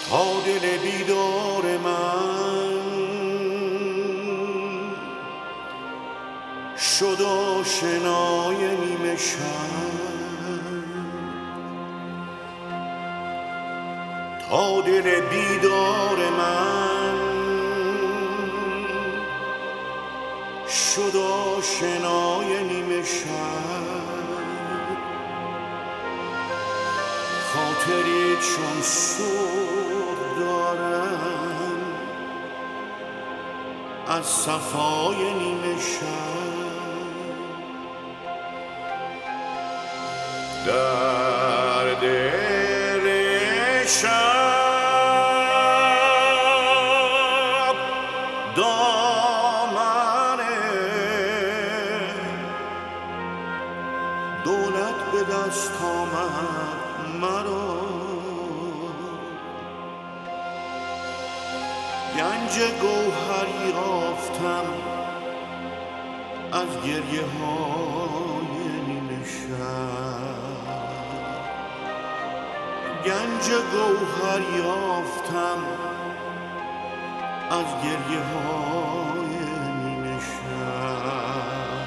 تا دل بیدار من شد آشنای نیمه شب، تا دل بیدار من شد آشنای نیمه شب. خاطری چون صبح دارم از صفای نیمه شب. در دل شب دامن دولت به دست آمد مرا، گنج گوهری یافتم از گریه های نیمه شب. گنج گوهر یافتم از گریه های نیمه شب.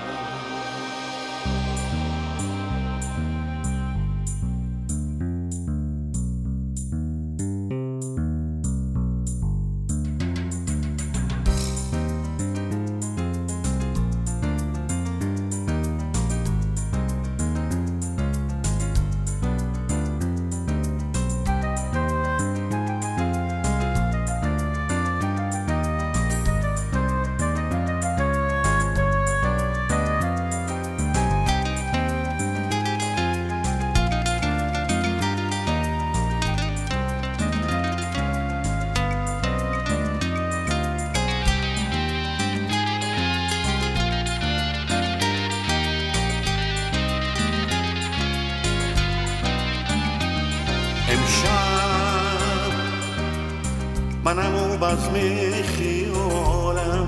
امشب منم و بزم خیالم،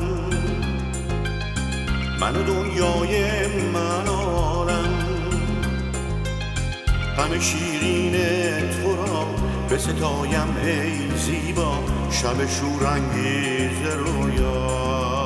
من و دنیای من عالم، غم شیرین تو را به ستایم ای زیبا، شب شورانگیز رویا.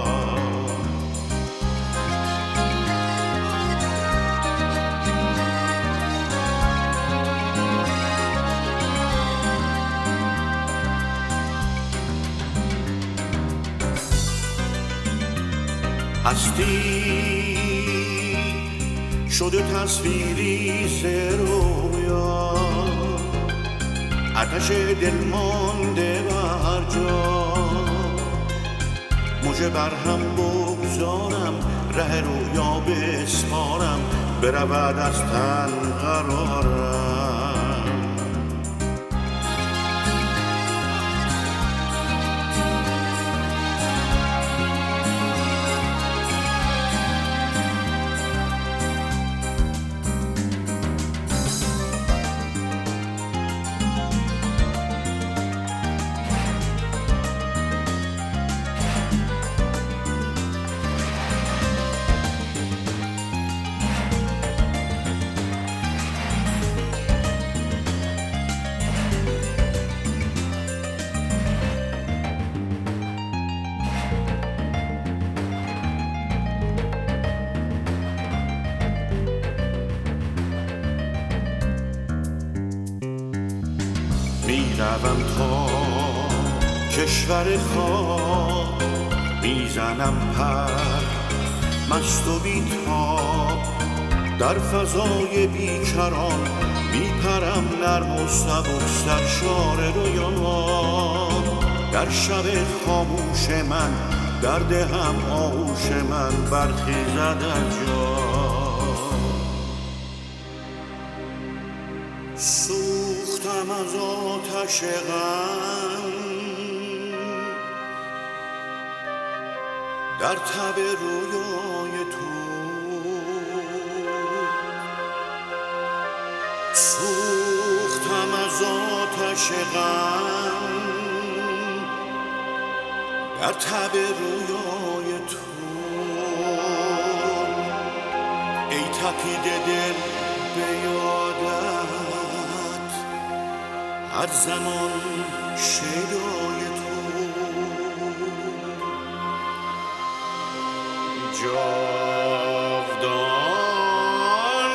هستی شده تصویری ز رویا، آتش دل مانده بر جا، مژه بر هم بگذارم، ره رویا بسپارم، برود از تن قرارم. میروم تا کشور خاک، میزنم پر مست و بی‌تاب، در فضای بیکران میپرم نرم و سبک سرشار رویان. در شب خاموش من در دهم آغوش من برخیزد از جا. سوختم از آتش غم در تب رویای تو، سوختم از آتش غم در تب رویای تو. ای تپیده دل به یادت هر زمان شیدای تو جاودان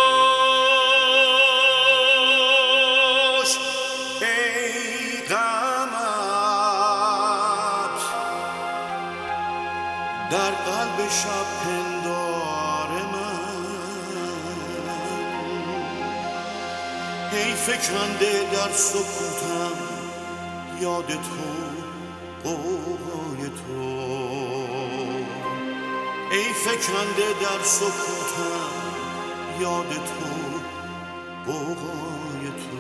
باش ای قمر در قلب شب پندار من ای فکنده در سکوتم یاد تو قوقای تو ای فکنده در سکوتم یاد تو قوقای تو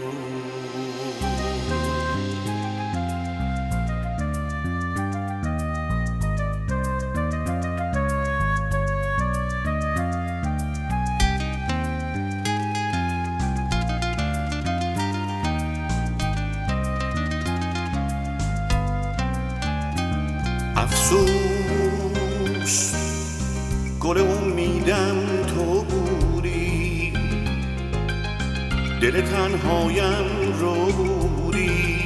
افسوس گل امیدم تو بودی دل تنهایم رو بودی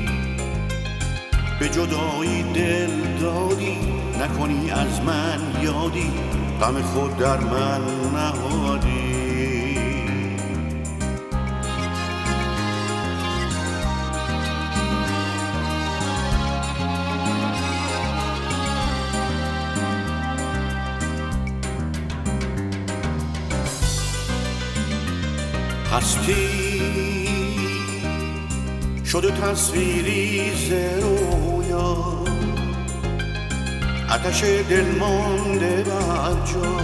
به جدایی دل دادی نکنی از من یادی غم خود در من نهادی هستی شده تصویری ز رویا آتش دل مانده بر جا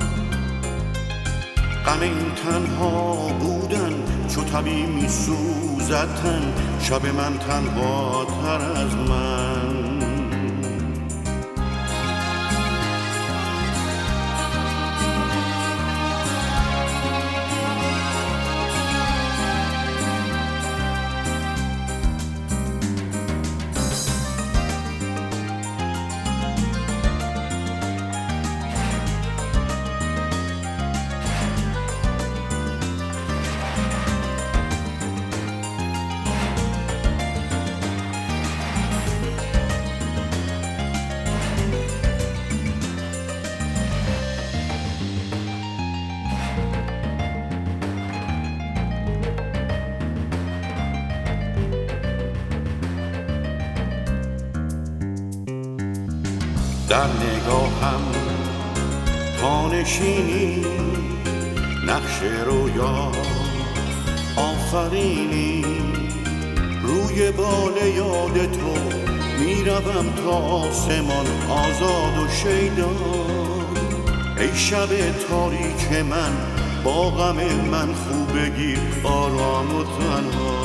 غم این تنها بودن چو طبیع می سوزد تن شب من تنها تر از من در نگاهم تا نشینی نقش رویا آفرینی روی بال یاد تو میروم تا آسمان آزاد و شیدا ای شب تاریک من با غم من خوب بگیر آرام و تنها